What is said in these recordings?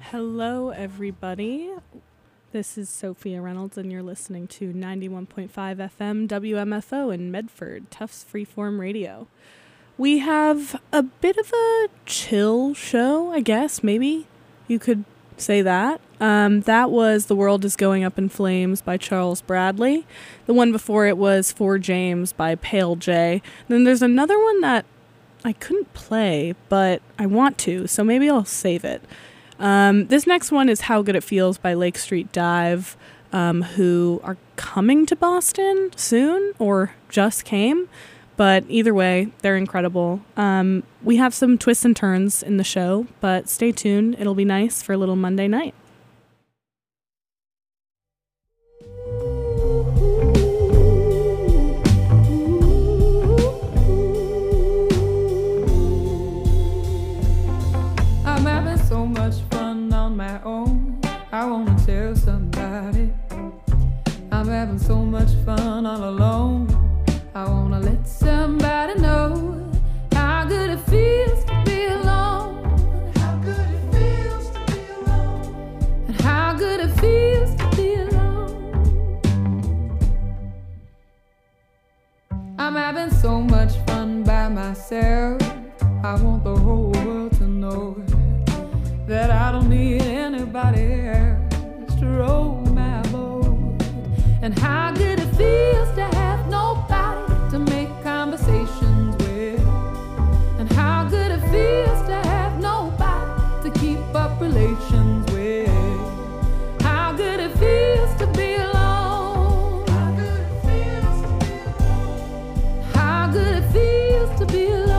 Hello, everybody. This is Sophia Reynolds, and you're listening to 91.5 FM WMFO in Medford, Tufts Freeform Radio. We have a bit of a chill show, I guess, maybe you could say that. That was The World is Going Up in Flames by Charles Bradley. The one before it was For James by Pale J. Then there's another one that I couldn't play, but I want to, so maybe I'll save it. This next one is How Good It Feels by Lake Street Dive, who are coming to Boston soon, or just came. But either way, they're incredible. We have some twists and turns in the show, but stay tuned. It'll be nice for a little Monday night. I'm having so much fun on my own. I wanna tell somebody. I'm having so much fun all alone. I wanna let somebody know how good it feels to be alone. How good it feels to be alone. And how good it feels to be alone. I'm having so much fun by myself. I want the whole world to know that I don't need anybody else to roll my boat. And how good it feels to have nobody to make conversations with. And how good it feels to have nobody to keep up relations with. How good it feels to be alone. How good it feels to be alone. How good it feels to be alone.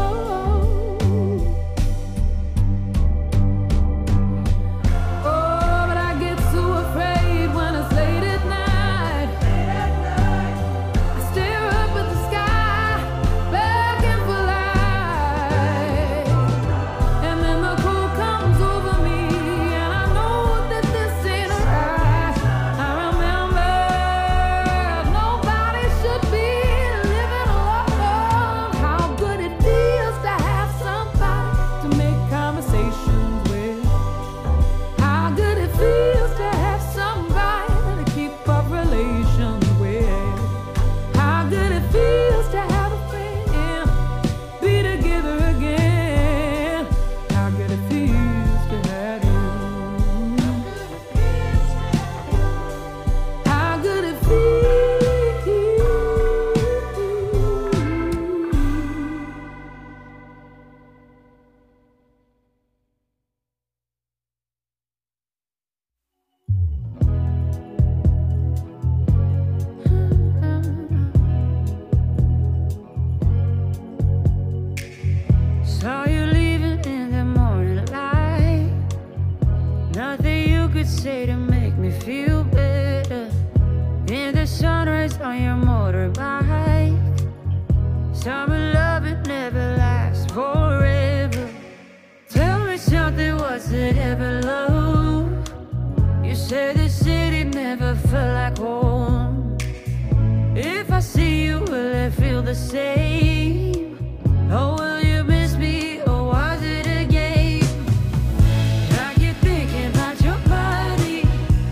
Say to make me feel better. In the sunrise on your motorbike. Summer love, it never lasts forever. Tell me something, was it ever love? You said the city never felt like home. If I see you, will it feel the same? Or will you miss me, or was it a game? I keep thinking about your body.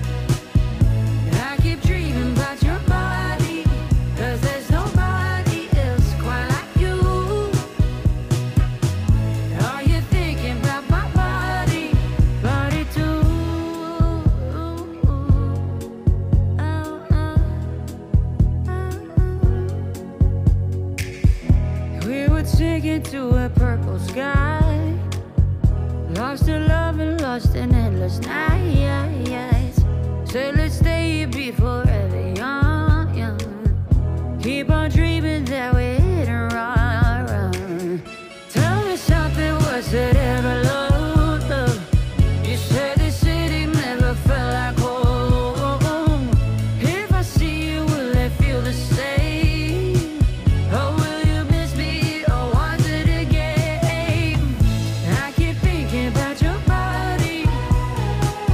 I keep dreaming about your body. 'Cause there's nobody else quite like you. Are you thinking about my body? Body too. We would sink into a purple sky. Lost in love and lost in endless nights. So let's stay here, be forever young, young. Keep on dreaming that we're hit and run. Tell me something, was it ever love, love? You said the city never felt like home. If I see you, will it feel the same? Or will you miss me, or was it a game? I keep thinking about your body.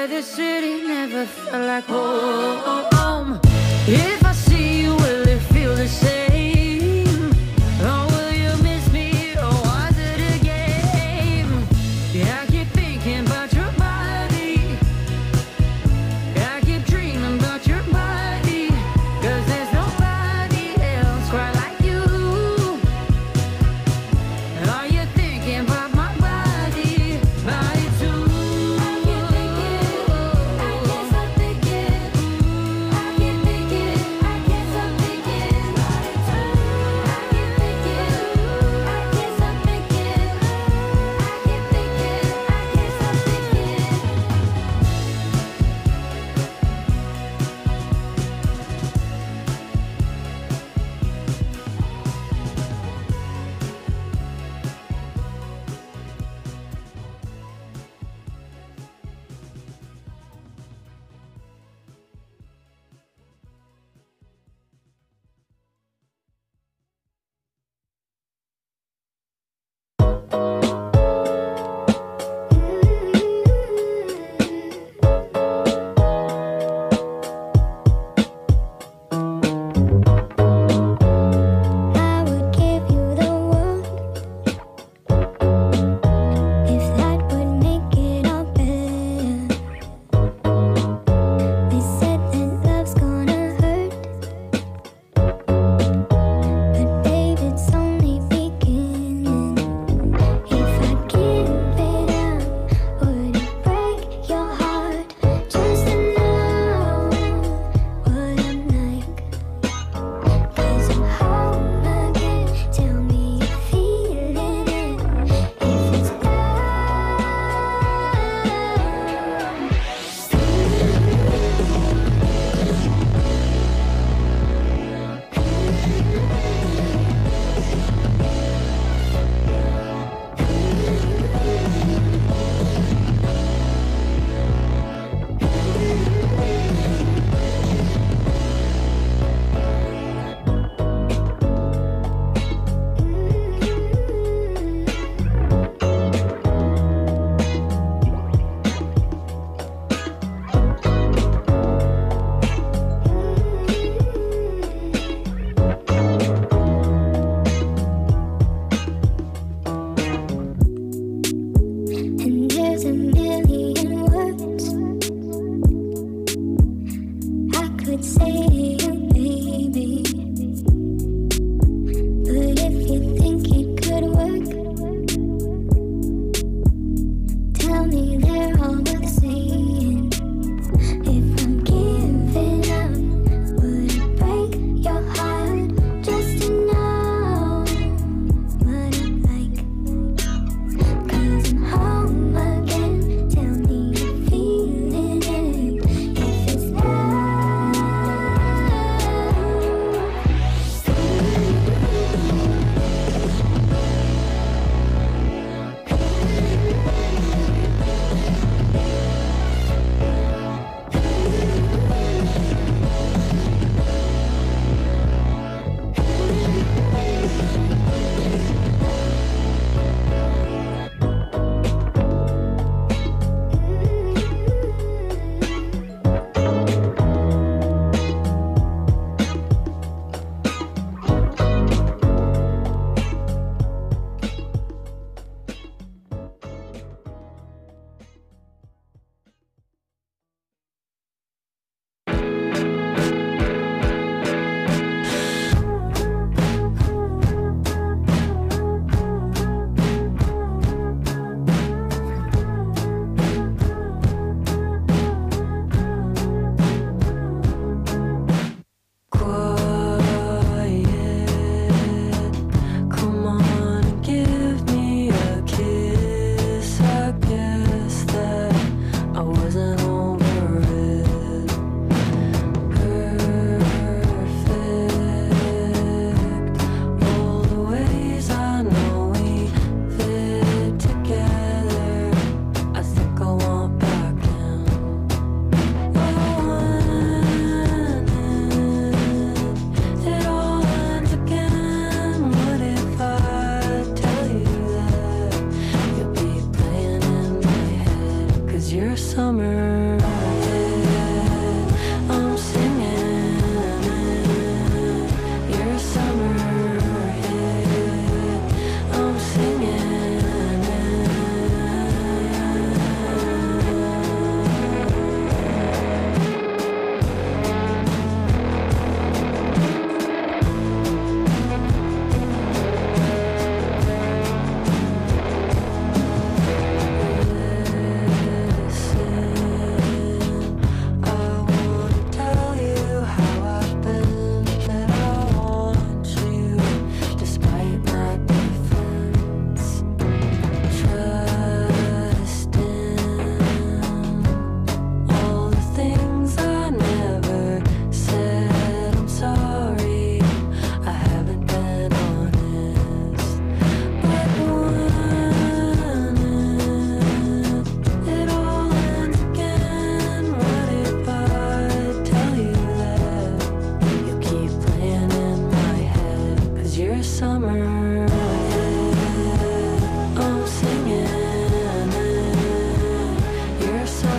swear this city never felt like home. If I see you, will it feel the same? Or will you miss me, or was it a game? Yeah, I keep thinking about your body. I keep dreaming about your body. 'Cause there's nobody else quite like you. Are you thinking about my body too? I keep thinking, I guess I'm thinking, I keep thinking.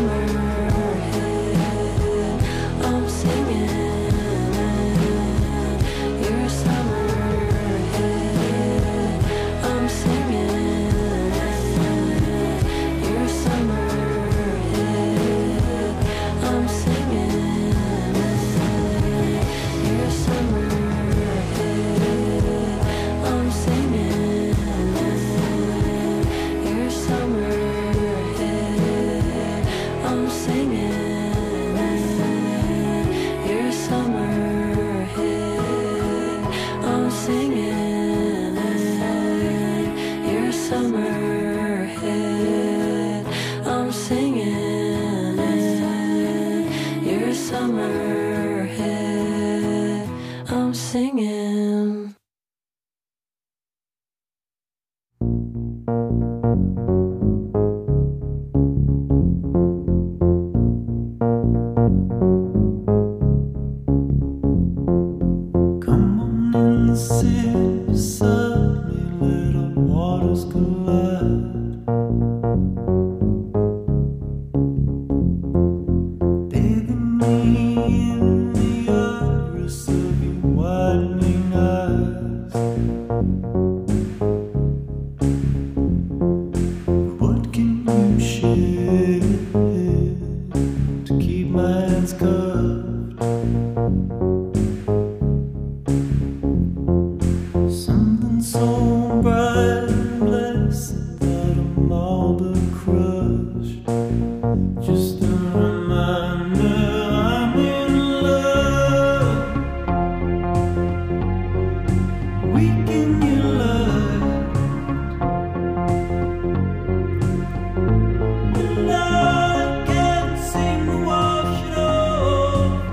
I can't seem to wash it off.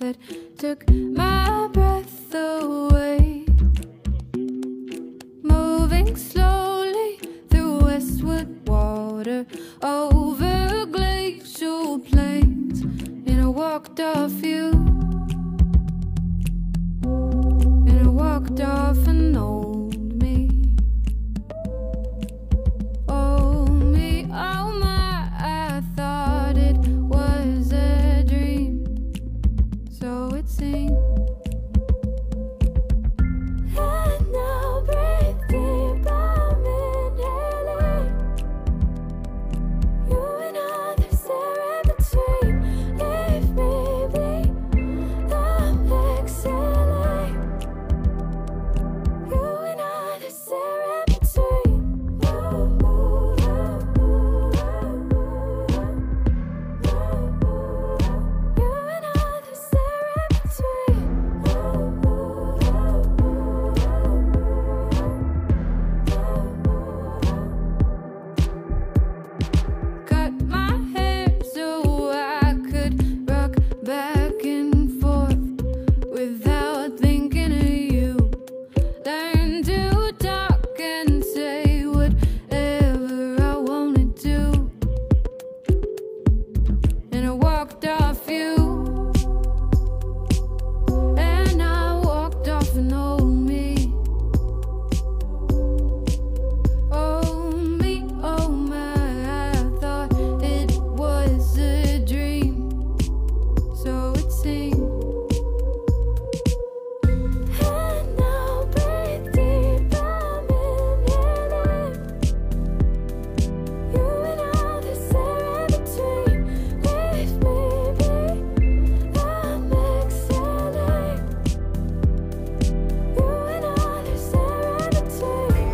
that took my breath away. Moving slowly through westward water, over glacial plains, and I walked off you, and I walked off an old me. Oh me, oh my, I thought it was a dream, so it seemed. And now breathe deep, I'm inhaling. You and I, there's air in between. Leave me be, I'm exhaling. You and I, there's air in between. You and I, there's air in between. Cut my hair so I could rock back and forth without thinking of you. Learn to talk and say whatever I wanted to, and I walked off you, and I walked off an old me. Oh me, oh my, I thought it was a dream, so it seemed. And now breathe deep, I'm inhaling. You and I, there's air in between. Leave me be, I'm exhaling. You and I, there's air in between.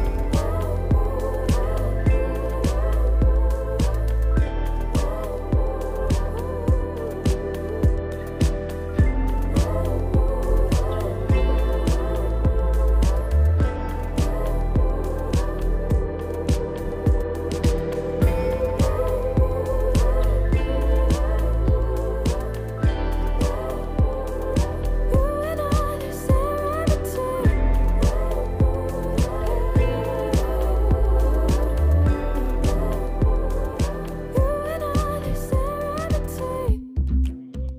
You and I, there's air in between. You and I, there's air in between.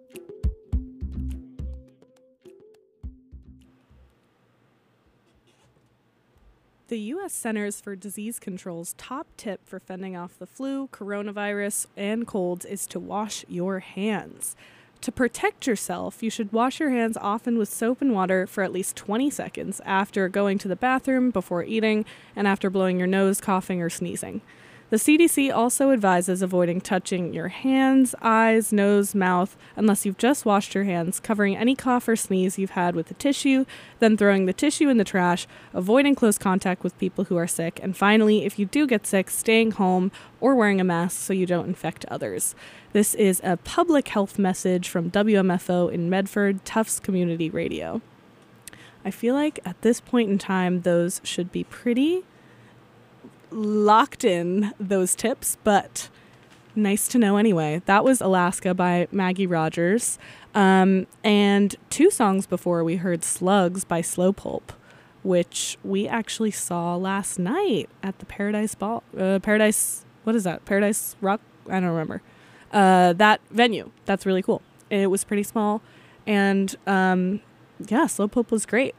The U.S. Centers for Disease Control's top tip for fending off the flu, coronavirus, and colds is to wash your hands. To protect yourself, you should wash your hands often with soap and water for at least 20 seconds after going to the bathroom, before eating, and after blowing your nose, coughing, or sneezing. The CDC also advises avoiding touching your hands, eyes, nose, mouth, unless you've just washed your hands, covering any cough or sneeze you've had with a tissue, then throwing the tissue in the trash, avoiding close contact with people who are sick, and finally, if you do get sick, staying home or wearing a mask so you don't infect others. This is a public health message from WMFO in Medford, Tufts Community Radio. I feel like at this point in time, those should be pretty locked in, those tips, but nice to know anyway. That was Alaska by Maggie Rogers. And 2 songs before, we heard Slugs by Slow Pulp, which we actually saw last night at the Paradise Ball. What is that? Paradise Rock? I don't remember. That venue. That's really cool. It was pretty small. And yeah, Slow Pulp was great.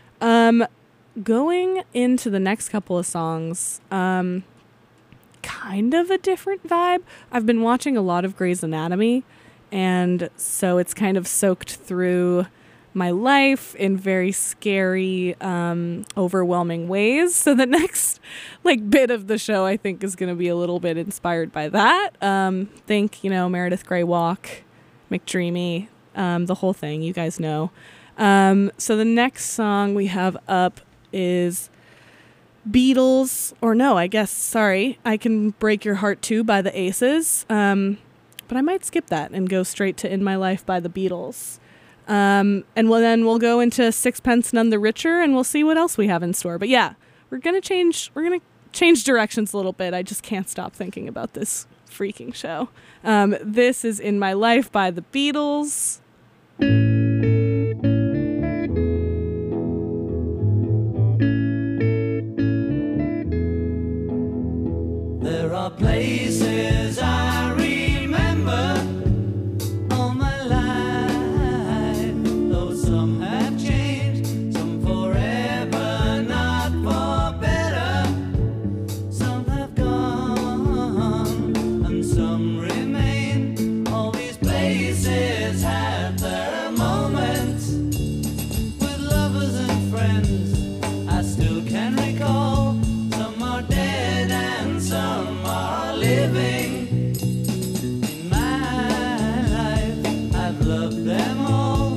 Going into the next couple of songs, kind of a different vibe. I've been watching a lot of Grey's Anatomy, and so it's kind of soaked through my life in very scary, overwhelming ways. So the next bit of the show, I think, is going to be a little bit inspired by that. Think, Meredith Grey Walk, McDreamy, the whole thing, you guys know. So the next song we have up is Beatles, I Can Break Your Heart Too by the Aces. But I might skip that and go straight to In My Life by the Beatles. And then we'll go into Sixpence None the Richer, and we'll see what else we have in store. But yeah, we're going to change directions a little bit. I just can't stop thinking about this freaking show. This is In My Life by the Beatles. There are places I remember all my life, though some have changed, some forever, not for better. Some have gone and some remain. All these places have their moments with lovers and friends I still can recall. Some are dead and some are living. In my life, I've loved them all.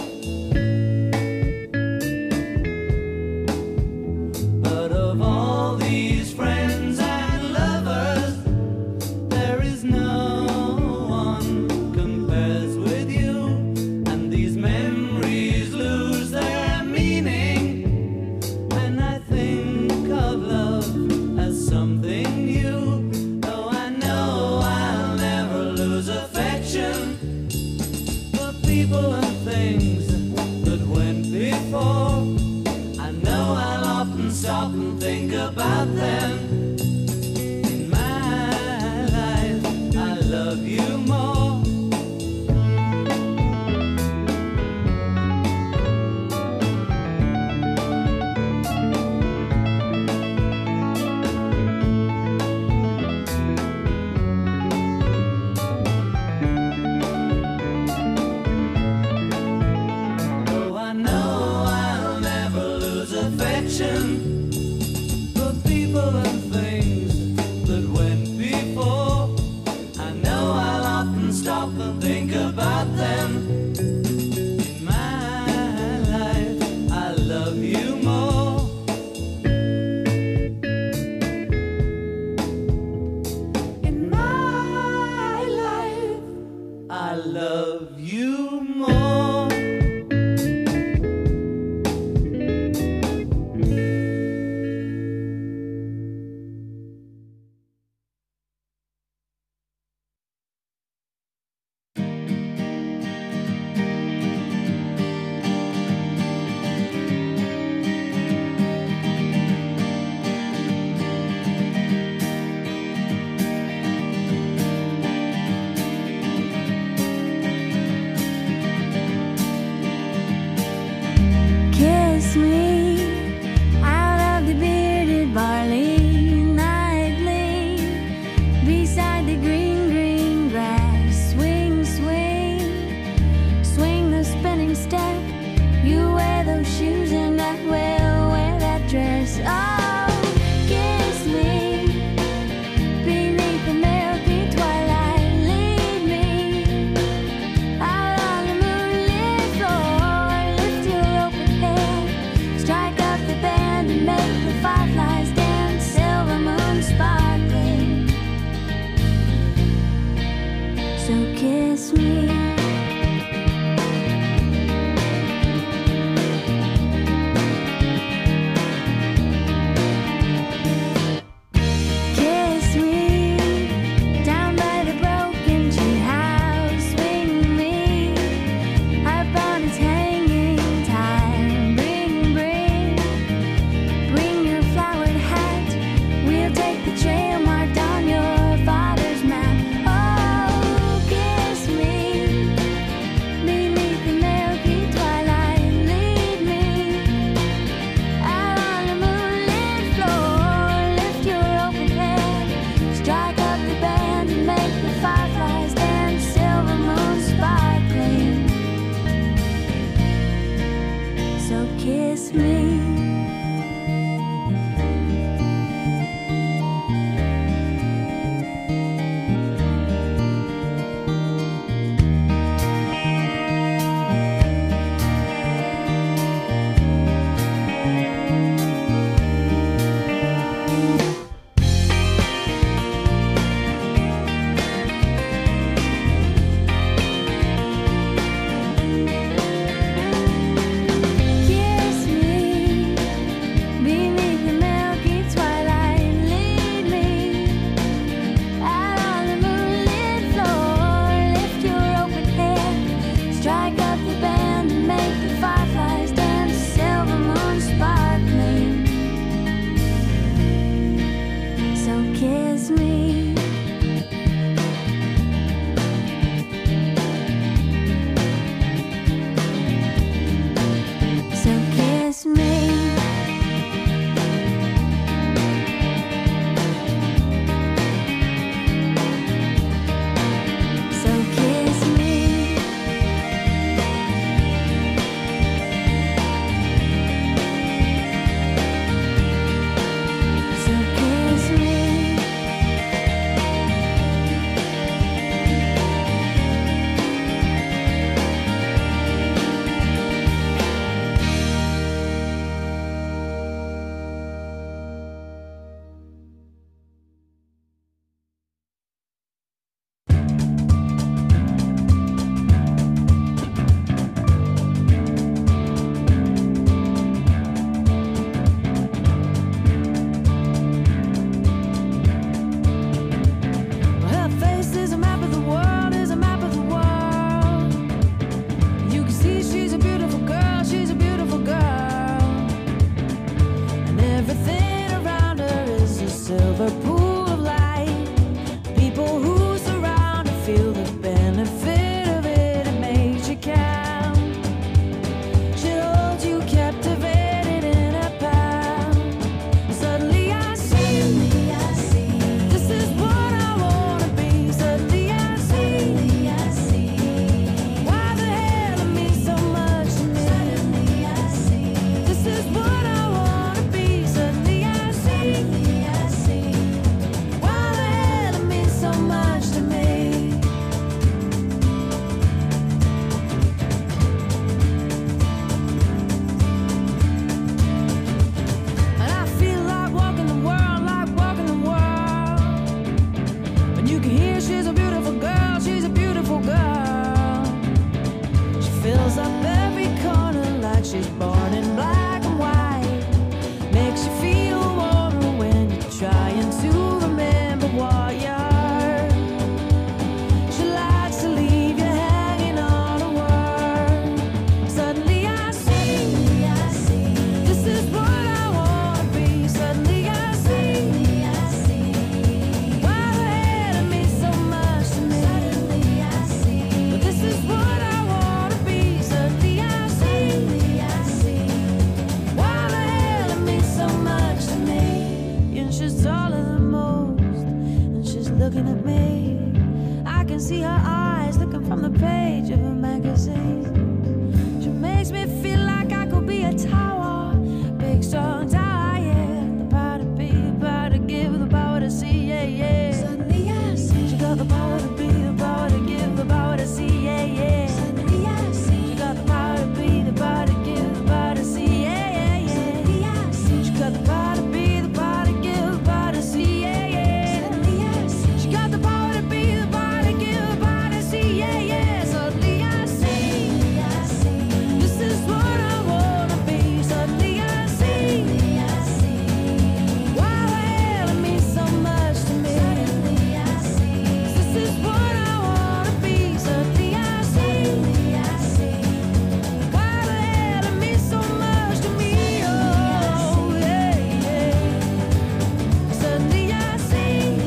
But of all these friends and lovers, there is no one compares with you. And these memories lose their meaning when I think of love as something new. Though I know I'll never lose affection for people and things that went before. I know I'll often stop and think about them. In my life, I love you more. Though I know I'll never lose affection for people and things that went before. I know I'll often stop and think about them. In my life, I love you more. In my life, I love you more. Kiss me out of the bearded barley nightly, beside the green, green grass. Swing, swing, swing the spinning step. You wear those shoes and I will wear that dress. Oh, kiss me beneath the milky twilight. Lead me out on the moonlit floor. Lift your open head, strike up the band and make the fireflies dance. Silver moon sparkling, so kiss me. Kiss me down by the broken tree house. Swing me upon its hanging time. Bring your flowered hat. We'll take the trail marked on your father's map. Oh, kiss me She's taller than most, and she's looking at me. I can see her eyes looking from the page of a magazine. She makes me feel like I could be a tower, big strong tower, yeah. The power to be, the power to give, the power to see, yeah, yeah. Suddenly I see she got the power to be, the power to give, the power to see, yeah, yeah. Suddenly I see she got the power to be, the power to give, the power to see, yeah, yeah, yeah. Suddenly I see she got the power to be, the power to give, the power to see, yeah, yeah. Suddenly I see she got the power to be, the power to give, the power to see, yeah, yeah. Suddenly I see this is what I wanna be. Suddenly I see why the hell it means so much to me. This is what I wanna be. Suddenly I see why the hell it means so much to me. Oh yeah, yeah. Suddenly I see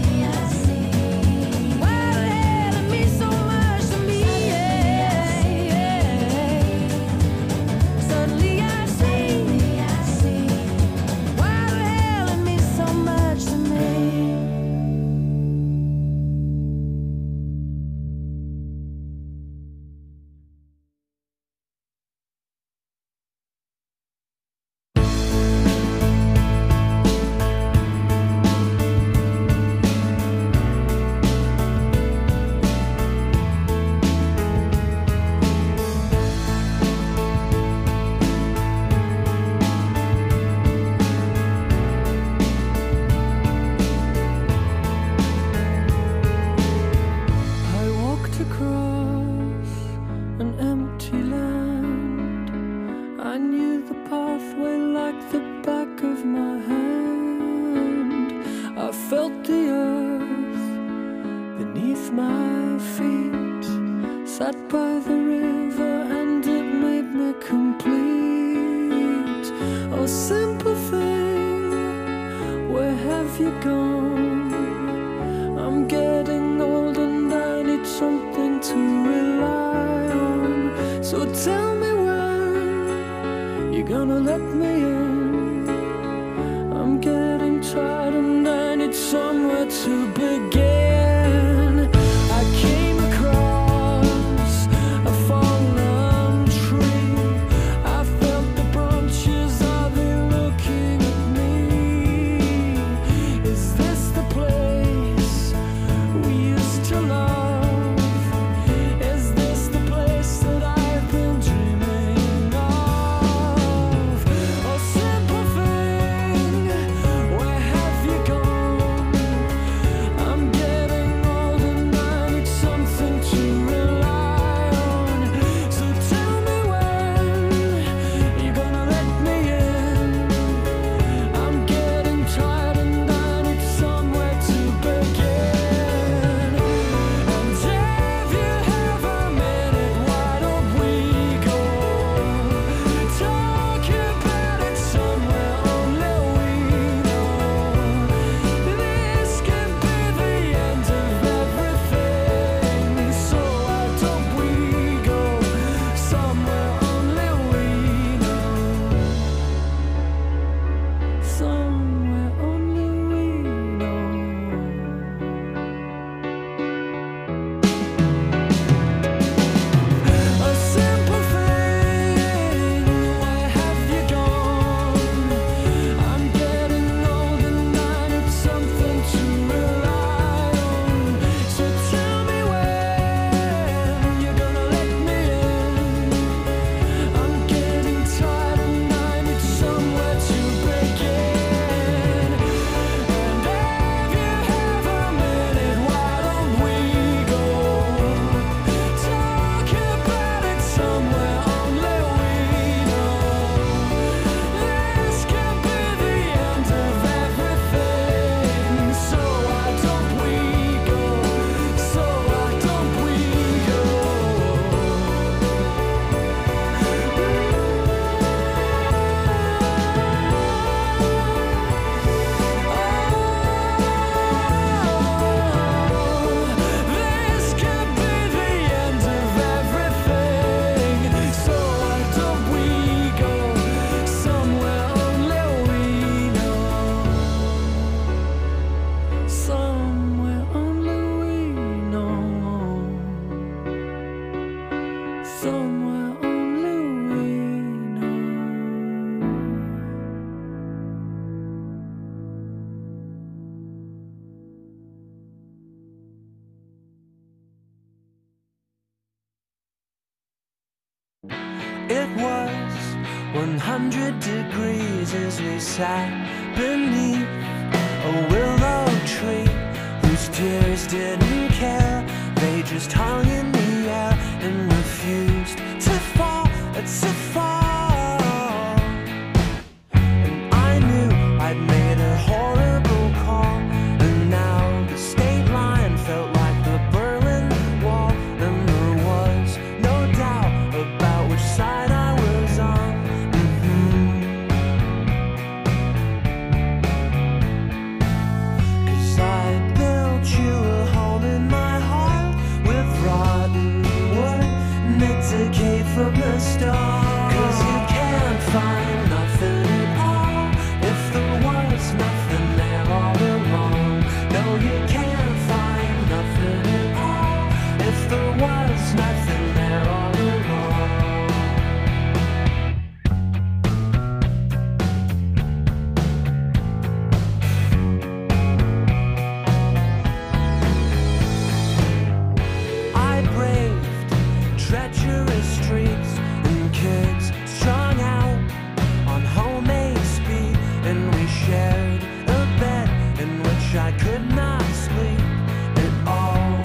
why the hell it means so much to me. Yeah, yeah. Suddenly I see why the hell it means so much to me. I walked across an empty land. I knew the pathway like the back of my hand. I felt the earth beneath my feet. Sat by the river and it made me complete. Oh, simple thing, where have you gone? I'm getting old and I need something to rely on. So tell me when you're gonna let me in. I'm getting tired and I need somewhere to begin. I came across a fallen tree. I felt the branches of it looking at me. Is this the place we used to love? Is this the place that I've been dreaming of? Oh, simple thing, where have you gone? I'm getting 100 degrees as we sat beneath a willow tree whose tears didn't care. They just hung in the air and refused to fall, to fall. And I knew I'd made a horrible call, and now the state line felt like the Berlin Wall, and there was no doubt about which side I was on. Cause I built you a home in my heart with rotten wood meant to keep from the start. Cause you can't find nothing at all if there was nothing there all along. No, you can't find nothing at all if there was nothing there all along. I braved treacherous streets and kids strung out on homemade speed, and we shared a bed in which I could not sleep at all.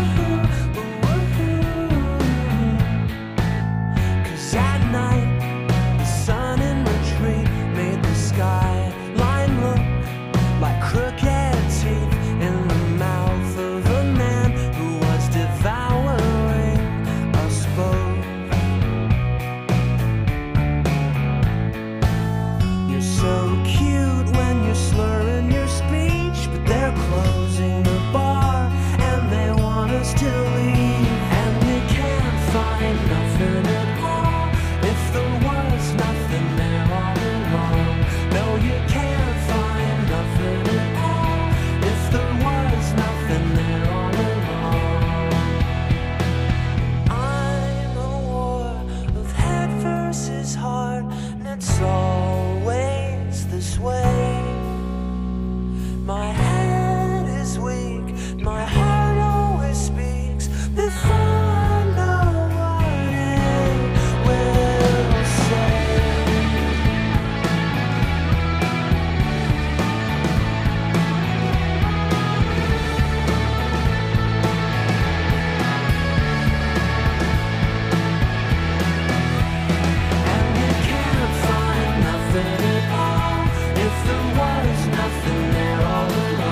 Cause at night the sun in retreat made the skyline look like crooked teeth in the mouth of a man who was devouring us both. You're so cute when you're slurring your speech, but they're closing the bar and they want us to leave. And you can't find nothing at all if there was nothing there all along. No, you can't find nothing at all if there was nothing there all along. I'm a war of head versus heart, and it's always this way. My head is weak, my heart always speaks before I know what it will say. And you can't find nothing at all if there was nothing there all along.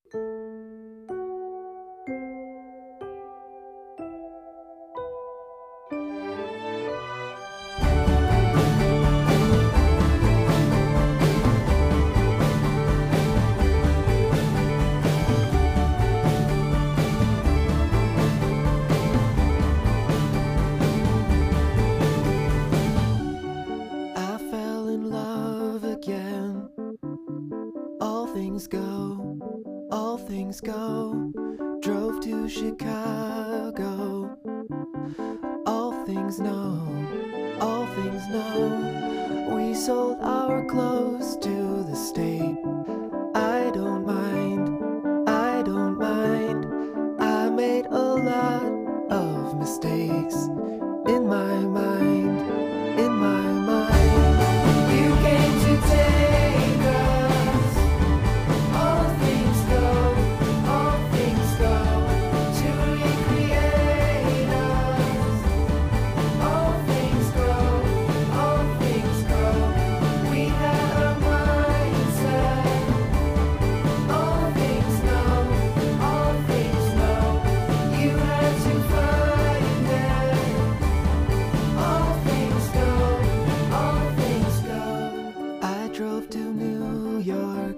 I fell in love again. All things go, all things go. Drove to Chicago. All things know, all things know. We sold our clothes to the state. I don't mind, I don't mind. I made a lot of mistakes in my mind, in my mind. You came to take us. All things go, all things go. To recreate us. All things go, all things go. We had a mindset. All things know, all things know. You had to find it. All things go, all things go. I drove to New York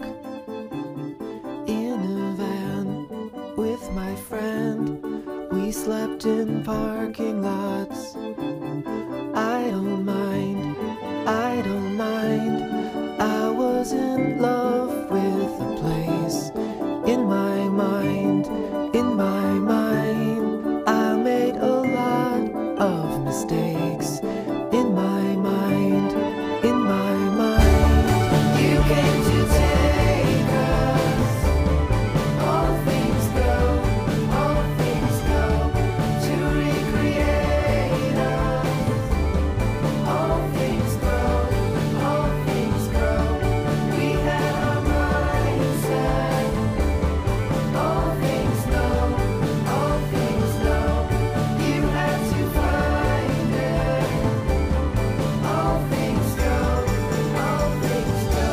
in a van with my friend. We slept in parking lots. I don't mind, I don't mind. I was in love with the place. In my mind, in my mind. I made a lot of mistakes. In my mind, in my mind. You came to take us. All things go, all things go. To recreate us. All things grow, all things grow. We had our mindset. All things know, all things know. You had to find it. All things go, all things go.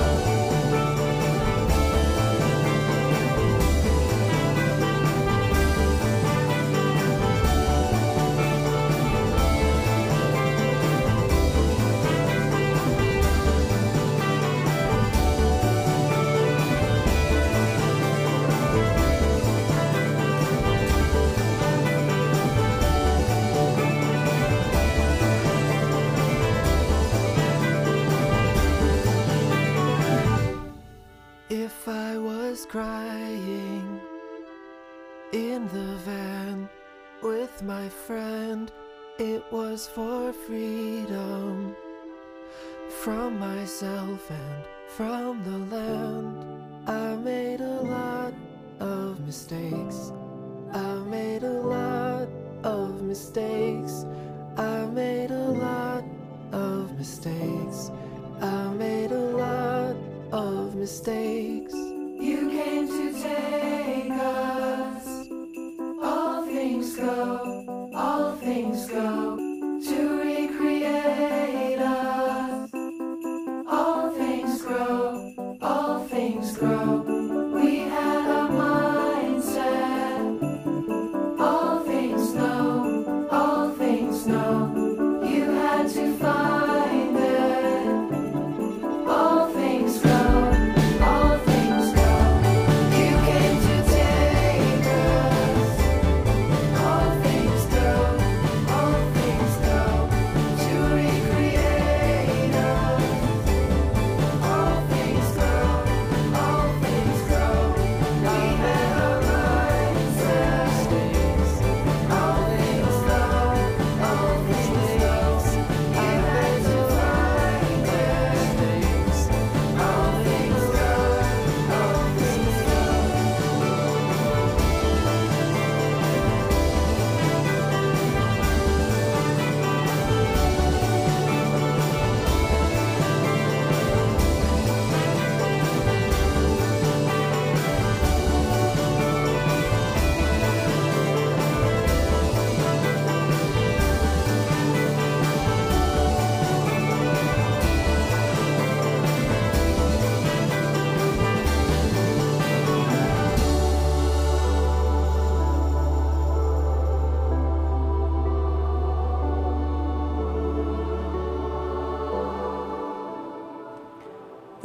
If I was crying in the van with my friend, it was for freedom from myself and from the land. I made a lot of mistakes. I made a lot of mistakes. I made a lot of mistakes. I made a lot of mistakes. You came to take us. All things go, all things go. To recreate us. All things grow, all things grow. We had a mindset. All things know, all things know. You had to find it. All things go, all things go. You came to take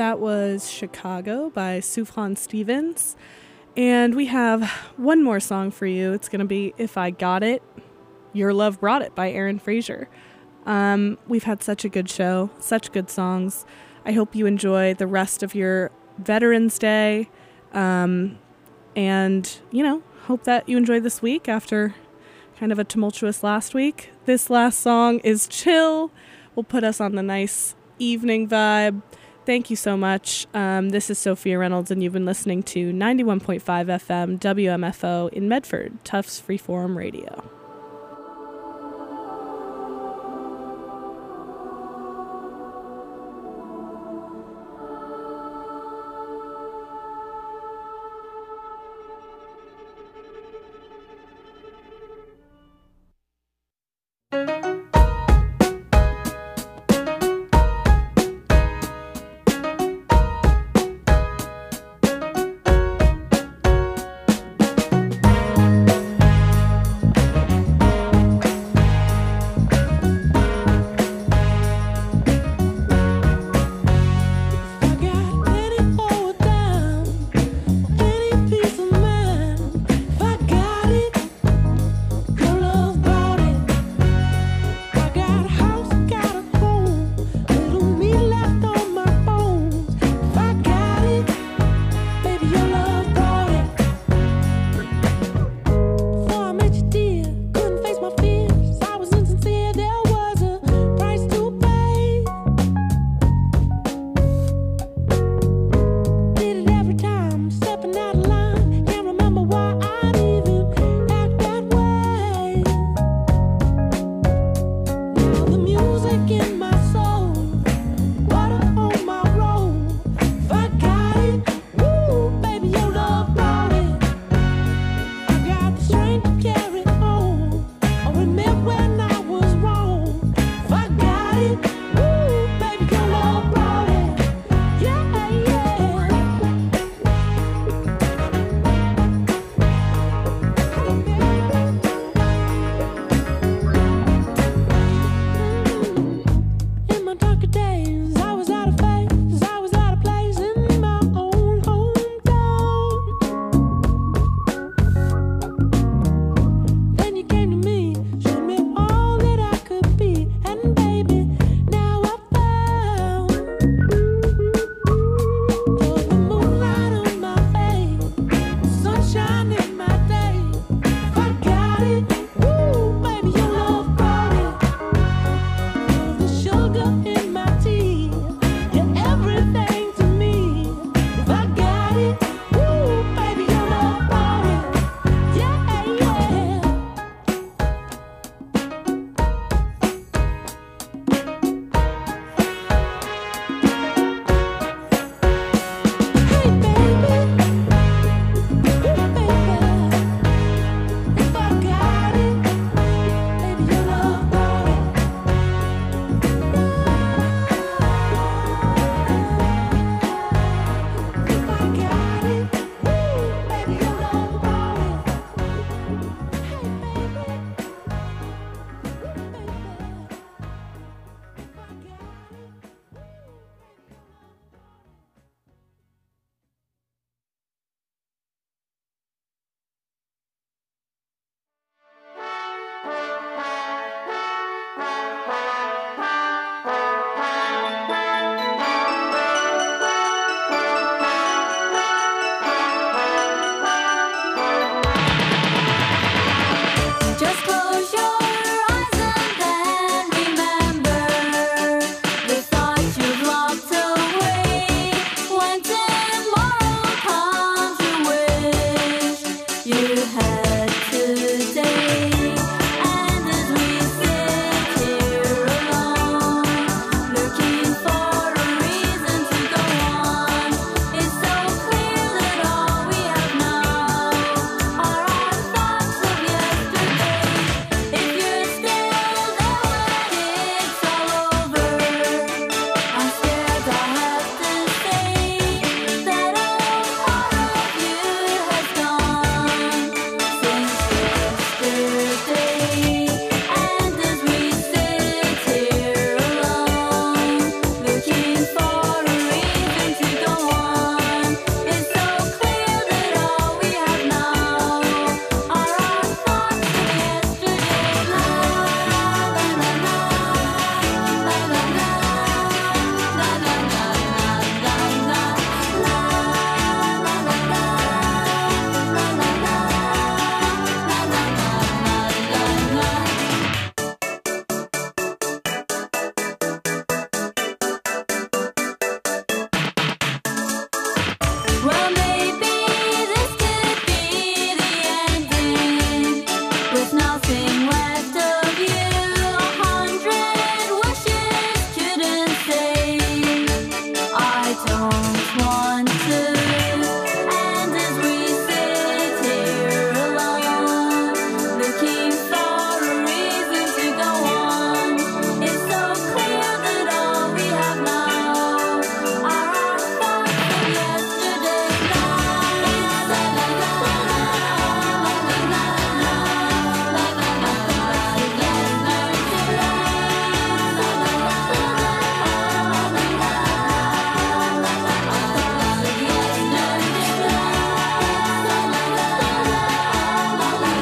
that was Chicago by Sufjan Stevens. And we have one more song for you. It's going to be If I Got It, Your Love Brought It by Aaron Fraser. We've had such a good show, such good songs. I hope you enjoy the rest of your Veterans Day. And, hope that you enjoy this week after kind of a tumultuous last week. This last song is chill. Will put us on the nice evening vibe. Thank you so much. This is Sophia Reynolds, and you've been listening to 91.5 FM WMFO in Medford, Tufts Freeform Radio.